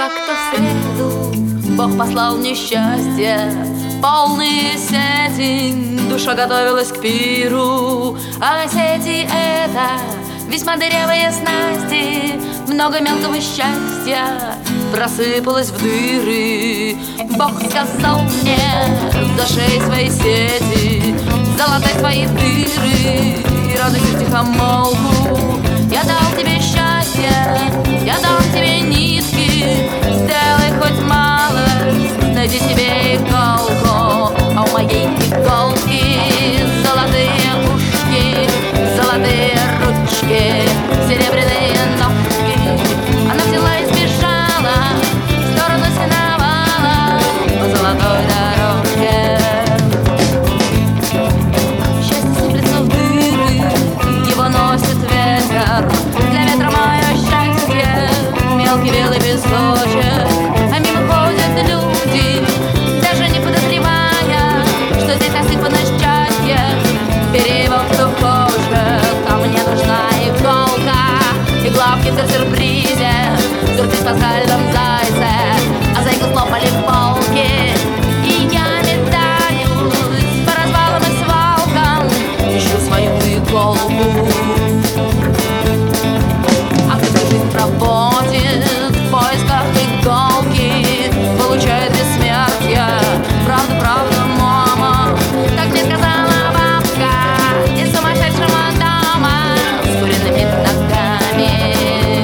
Как-то в среду Бог послал мне счастье, полные сети, душа готовилась к пиру. А сети — это весьма дырявые снасти, много мелкого счастья просыпалось в дыры. Бог сказал мне: зашей свои сети, залатай свои дыры и радуйся втихомолку. Я дал тебе счастье, я дам тебе нитки, сделай хоть малость, найди себе иголку. А у моей иголки золотые ушки, золотые ручки, серебряные ножки. Она взяла и сбежала в сторону сеновала по золотой дорожке. Счастье сыплется в дыры, его носит ветер. Для ветра мое счастье мелкий белый песочек. А мимо ходят люди, даже не подозревая, что здесь насыпано счастье. Бери его, кто хочет, а мне нужна иголка. Игла в киндер-сюрпризе, сюрприз в пасхальном зайце, а зайку слопали в полке. И я метаюсь по развалам и свалкам, ищу свою иголку. А кто всю жизнь проводит в поисках иголки, получает бессмертие. Правда, правда, мама, так мне сказала бабка из сумасшедшего дома с куриными ногами.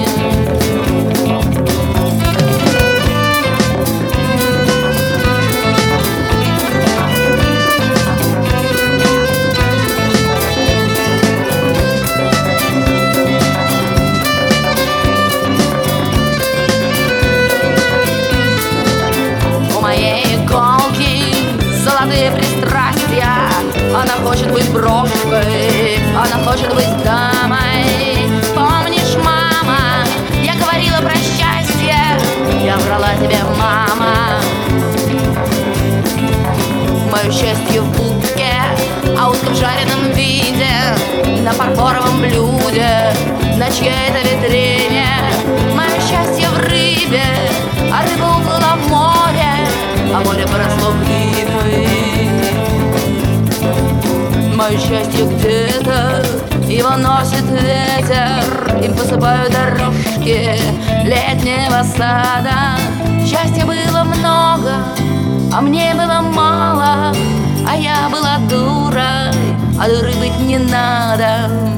Золотые пристрастия. Она хочет быть брошкой, она хочет быть дамой. Помнишь, мама, я говорила про счастье? Я врала тебе, мама. Мое счастье в будке, а утка в жареном виде, на фарфоровом блюде, на чьей-то витрине. Мое счастье в рыбе, а рыба уплыла в море, а море поросло глиной. Мое счастье где-то, его носит ветер, им посыпают дорожки летнего сада. Счастья было много, а мне было мало, а я была дурой, а дурой быть не надо.